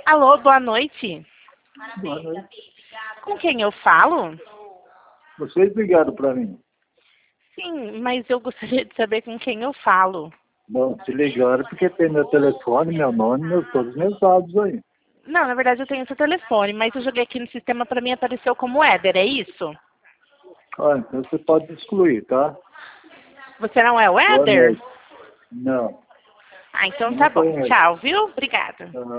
Alô, boa noite. Boa noite. Com quem eu falo? Vocês ligaram para mim. Sim, mas eu gostaria de saber com quem eu falo. Bom, se ligaram porque tem meu telefone, meu nome, todos os meus dados aí. Não, na verdade eu tenho seu telefone, mas eu joguei aqui no sistema para mim apareceu como Éder, é isso? Ah, então você pode excluir, tá? Você não é o Boa Éder? noite. Não. Ah, então Não tá bom. conheço. Tchau, viu? Obrigada. Aham.